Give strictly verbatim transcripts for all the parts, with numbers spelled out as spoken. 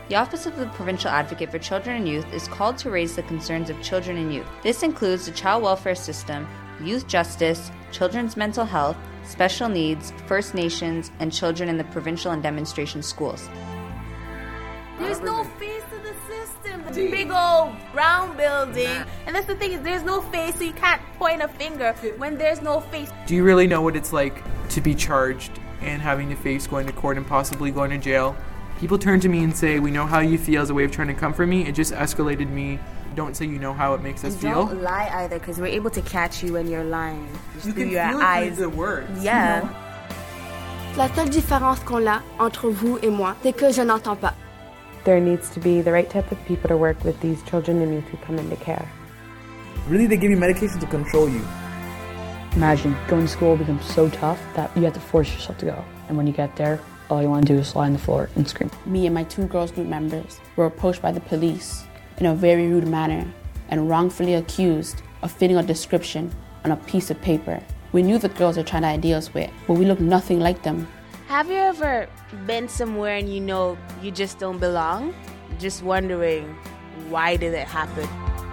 The Office of the Provincial Advocate for Children and Youth is called to raise the concerns of children and youth. This includes the child welfare system, youth justice, children's mental health, special needs, First Nations, and children in the provincial and demonstration schools. There's no face to the system. The big old brown building. And that's the thing, is there's no face, so you can't point a finger when there's no face. Do you really know what it's like to be charged and having to face going to court and possibly going to jail? People turn to me and say, we know how you feel, as a way of trying to comfort me. It just escalated me. Don't say you know how it makes us and feel. Don't lie either, because we're able to catch you when you're lying. Just you can your feel eyes. It through the words. Yeah. You know? La seule différence qu'on a entre vous et moi, c'est que je n'entends pas. There needs to be the right type of people to work with these children and youth who come into care. Really, they give you medication to control you. Imagine going to school becomes so tough that you have to force yourself to go. And when you get there, all you want to do is lie on the floor and scream. Me and my two girls group members were approached by the police in a very rude manner and wrongfully accused of fitting a description on a piece of paper. We knew the girls were trying to ID us with, but we looked nothing like them. Have you ever been somewhere and you know you just don't belong? Just wondering, why did it happen?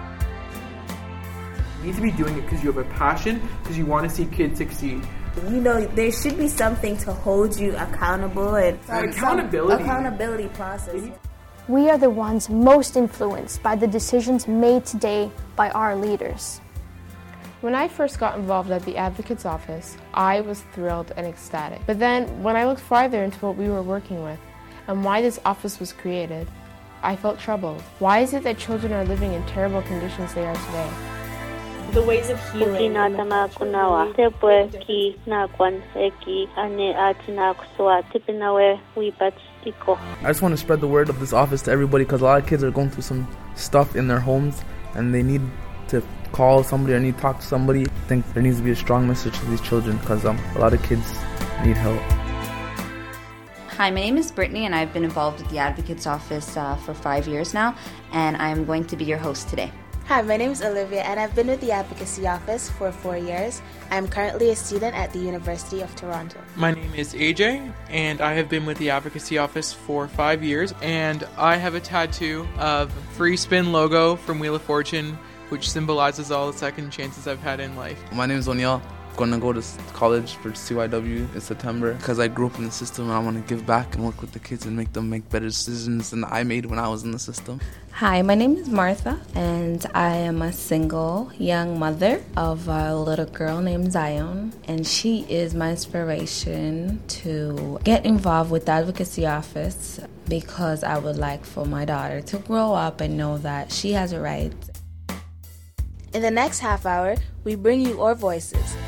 You need to be doing it because you have a passion, because you want to see kids succeed. You know, there should be something to hold you accountable and An accountability. accountability process. We are the ones most influenced by the decisions made today by our leaders. When I first got involved at the Advocate's Office, I was thrilled and ecstatic. But then, when I looked farther into what we were working with and why this office was created, I felt troubled. Why is it that children are living in terrible conditions they are today? The ways of healing. I just want to spread the word of this office to everybody, because a lot of kids are going through some stuff in their homes and they need to call somebody or need to talk to somebody. I think there needs to be a strong message to these children, because um, a lot of kids need help. Hi, my name is Brittany and I've been involved with the Advocate's Office uh, for five years now, and I'm going to be your host today. Hi, my name is Olivia and I've been with the Advocacy Office for four years. I'm currently a student at the University of Toronto. My name is A J and I have been with the Advocacy Office for five years, and I have a tattoo of Free Spin logo from Wheel of Fortune, which symbolizes all the second chances I've had in life. My name is O'Neill. I'm going to go to college for C Y W in September because I grew up in the system and I want to give back and work with the kids and make them make better decisions than I made when I was in the system. Hi, my name is Martha and I am a single young mother of a little girl named Zion, and she is my inspiration to get involved with the Advocacy Office because I would like for my daughter to grow up and know that she has a right. In the next half hour, we bring you our voices.